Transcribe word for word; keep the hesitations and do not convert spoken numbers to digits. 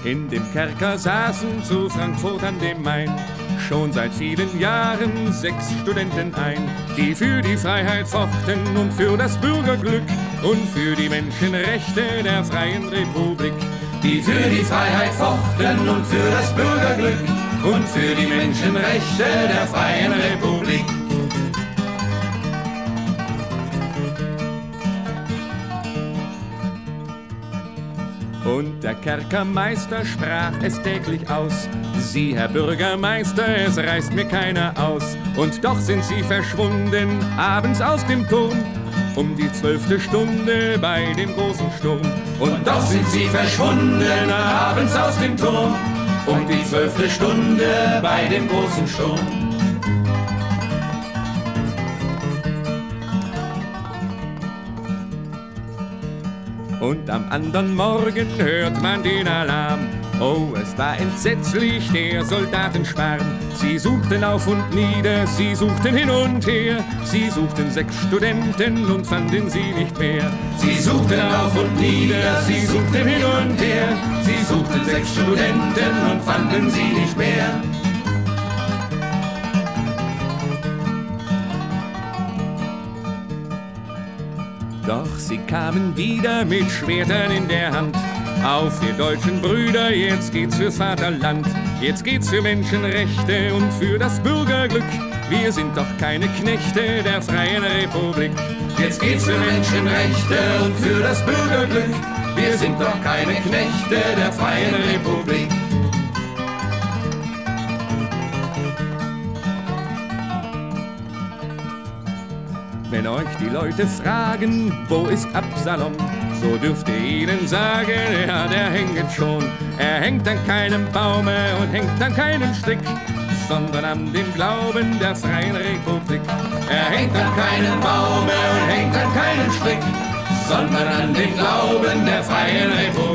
In dem Kerker saßen zu Frankfurt an dem Main schon seit vielen Jahren sechs Studenten ein, die für die Freiheit fochten und für das Bürgerglück und für die Menschenrechte der Freien Republik. Die für die Freiheit fochten und für das Bürgerglück und für die Menschenrechte der Freien Republik. Und der Kerkermeister sprach es täglich aus: Sie, Herr Bürgermeister, es reißt mir keiner aus. Und doch sind Sie verschwunden, abends aus dem Turm, um die zwölfte Stunde bei dem großen Sturm. Und doch sind Sie verschwunden, abends aus dem Turm, um die zwölfte Stunde bei dem großen Sturm. Und am anderen Morgen hört man den Alarm. Oh, es war entsetzlich, der Soldatenschwarm. Sie suchten auf und nieder, sie suchten hin und her. Sie suchten sechs Studenten und fanden sie nicht mehr. Sie suchten auf und nieder, sie suchten hin und her. Sie suchten sechs Studenten und fanden sie nicht mehr. Doch sie kamen wieder mit Schwertern in der Hand. Auf, ihr deutschen Brüder, jetzt geht's fürs Vaterland. Jetzt geht's für Menschenrechte und für das Bürgerglück. Wir sind doch keine Knechte der Freien Republik. Jetzt geht's für Menschenrechte und für das Bürgerglück. Wir sind doch keine Knechte der Freien Republik. Wenn euch die Leute fragen, wo ist Absalom, so dürft ihr ihnen sagen, ja, der hängt schon. Er hängt an keinem Baume und hängt an keinem Strick, sondern an dem Glauben der Freien Republik. Er hängt an keinem Baume und hängt an keinem Strick, sondern an dem Glauben der Freien Republik.